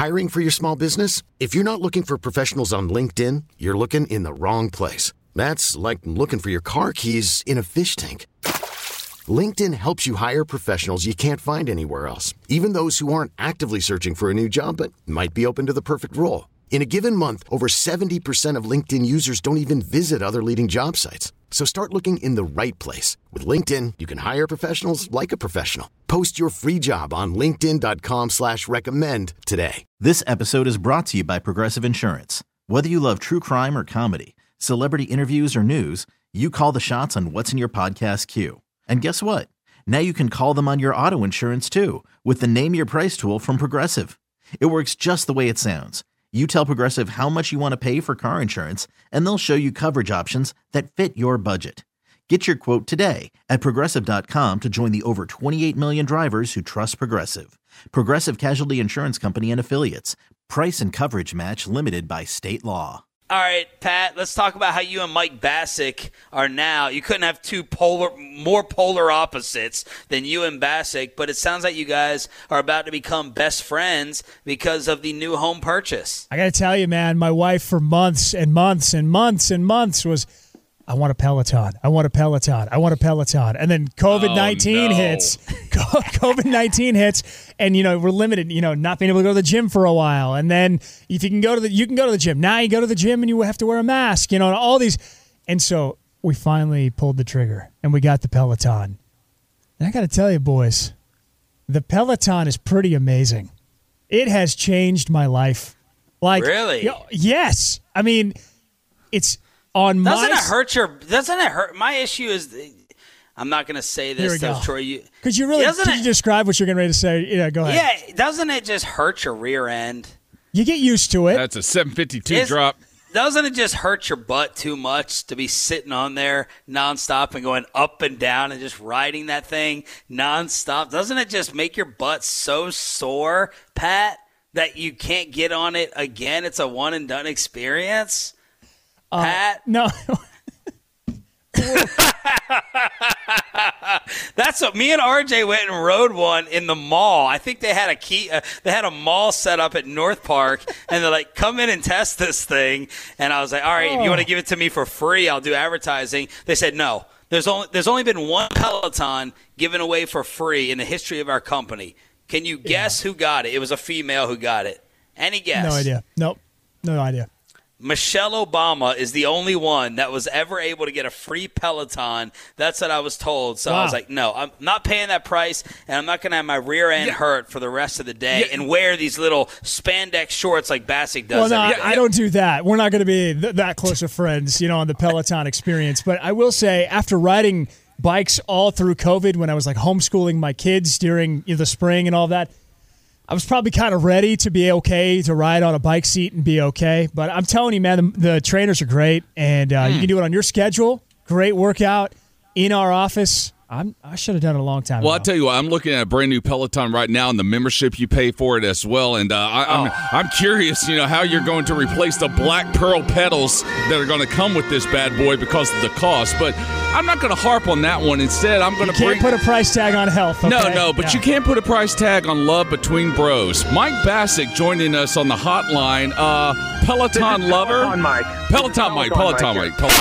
Hiring for your small business? If you're not looking for professionals on LinkedIn, you're looking in the wrong place. That's like looking for your car keys in a fish tank. LinkedIn helps you hire professionals you can't find anywhere else, even those who aren't actively searching for a new job but might be open to the perfect role. In a given month, over 70% of LinkedIn users don't even visit other leading job sites. So start looking in the right place. With LinkedIn, you can hire professionals like a professional. Post your free job on linkedin.com/recommend today. This episode is brought to you by Progressive Insurance. Whether you love true crime or comedy, celebrity interviews or news, you call the shots on what's in your podcast queue. And guess what? Now you can call them on your auto insurance too with the Name Your Price tool from Progressive. It works just the way it sounds. You tell Progressive how much you want to pay for car insurance, and they'll show you coverage options that fit your budget. Get your quote today at Progressive.com to join the over 28 million drivers who trust Progressive. Progressive Casualty Insurance Company and Affiliates. Price and coverage match limited by state law. All right, Pat, let's talk about how you and Mike Bassick are now. You couldn't have more polar opposites than you and Bassick, but it sounds like you guys are about to become best friends because of the new home purchase. I got to tell you, man, my wife for months and months and months and months was, I want a Peloton. I want a Peloton. I want a Peloton. And then COVID-19 hits. COVID-19 hits, and we're limited. Not being able to go to the gym for a while. And then if you can go to the gym. Now you go to the gym and you have to wear a mask. And all these. And so we finally pulled the trigger and we got the Peloton. And I got to tell you, boys, the Peloton is pretty amazing. It has changed my life. Really? Yes. I mean, it's. Doesn't it hurt? My issue is, I'm not going to say this, Troy. Could you describe what you're getting ready to say? Yeah, go ahead. Yeah, doesn't it just hurt your rear end? You get used to it. That's a 752 drop. Doesn't it just hurt your butt too much to be sitting on there nonstop and going up and down and just riding that thing nonstop? Doesn't it just make your butt so sore, Pat, that you can't get on it again? It's a one and done experience. Pat? No. That's what me and RJ went and rode one in the mall. I think they had they had a mall set up at North Park, and they're like, come in and test this thing. And I was like, all right, if you want to give it to me for free, I'll do advertising. They said no. There's only been one Peloton given away for free in the history of our company. Can you guess who got it? It was a female who got it. Any guess? No idea. Nope. No idea. Michelle Obama is the only one that was ever able to get a free Peloton. That's what I was told. So I was like, no, I'm not paying that price, and I'm not going to have my rear end hurt for the rest of the day and wear these little spandex shorts like Bassick does. Well, no, I don't do that. We're not going to be that close of friends, on the Peloton experience. But I will say, after riding bikes all through COVID, when I was like homeschooling my kids during the spring and all that, I was probably kind of ready to be okay to ride on a bike seat and be okay. But I'm telling you, man, the trainers are great, and you can do it on your schedule. Great workout in our office. I should have done it a long time ago. Well, I'll tell you what, I'm looking at a brand new Peloton right now, and the membership you pay for it as well. And I'm curious, how you're going to replace the black pearl pedals that are going to come with this bad boy because of the cost. But I'm not going to harp on that one. Instead, I'm going to can't put a price tag on health. Okay? No, but you can put a price tag on love between bros. Mike Bassick joining us on the hotline. Peloton lover. Peloton Mike. Peloton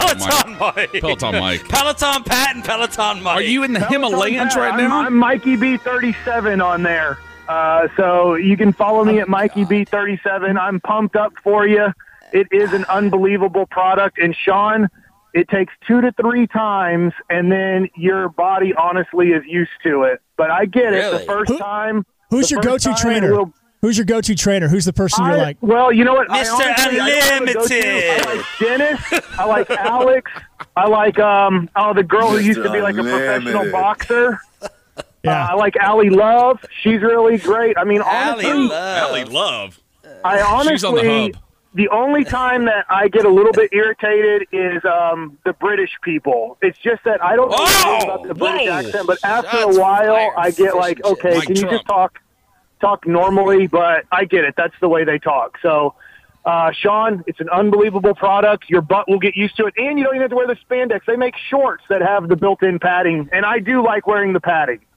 Pat and Peloton Mike. Are you in the Himalayas right now? I'm Mikey B37 on there. So you can follow me at Mikey B37. I'm pumped up for you. It is an unbelievable product. And Sean, it takes 2 to 3 times, and then your body honestly is used to it. But I get it. The first time. Who's your go-to trainer? Who's your go-to trainer? Who's the person you're like? Well, you know what? Mr. Unlimited. I like Dennis. I like Alex. I like the girl who used to be like a professional boxer. Yeah. I like Allie Love. She's really great. I mean, honestly, Allie Love. I honestly, she's on the hub. The only time that I get a little bit irritated is the British people. It's just that I don't know about the British accent, but after a while, I get like, okay, can you just talk normally? But I get it. That's the way they talk. So, Sean, it's an unbelievable product. Your butt will get used to it, and you don't even have to wear the spandex. They make shorts that have the built-in padding, and I do like wearing the padding.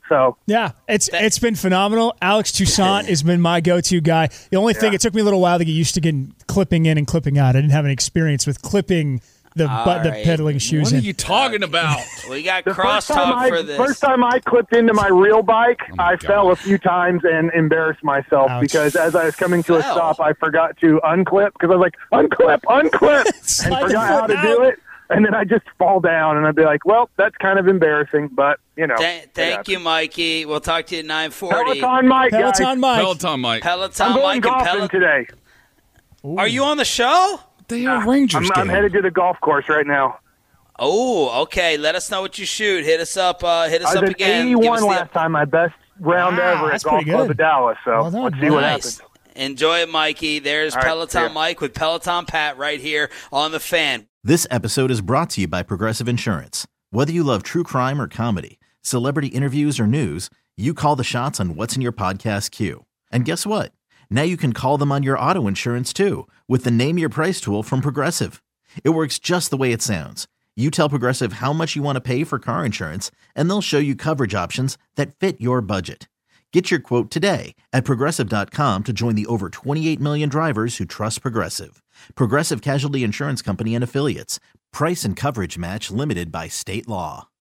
So yeah, it's been phenomenal. Alex Toussaint has been my go-to guy. The only thing, it took me a little while to get used to getting clipping in and clipping out. I didn't have any experience with clipping the pedaling shoes. What are you talking about? We got crosstalk for this. First time I clipped into my real bike, I fell a few times and embarrassed myself because as I was coming to a stop, I forgot to unclip because I was like, unclip, and forgot how to do it. And then I just fall down, and I'd be like, well, that's kind of embarrassing, but, you know. Thank you, Mikey. We'll talk to you at 9:40. Peloton Mike, guys. Peloton Mike. Peloton I'm going Mike golfing today. Are you on the show? They are Rangers. I'm headed to the golf course right now. Oh, okay. Let us know what you shoot. Hit us up. Hit us I up was again. 81 last time, my best round ever at Golf Club of Dallas. So let's see what happens. Enjoy it, Mikey. There's Peloton Mike with Peloton Pat right here on The Fan. This episode is brought to you by Progressive Insurance. Whether you love true crime or comedy, celebrity interviews or news, you call the shots on what's in your podcast queue. And guess what? Now you can call them on your auto insurance too with the Name Your Price tool from Progressive. It works just the way it sounds. You tell Progressive how much you want to pay for car insurance, and they'll show you coverage options that fit your budget. Get your quote today at Progressive.com to join the over 28 million drivers who trust Progressive. Progressive Casualty Insurance Company and Affiliates. Price and coverage match limited by state law.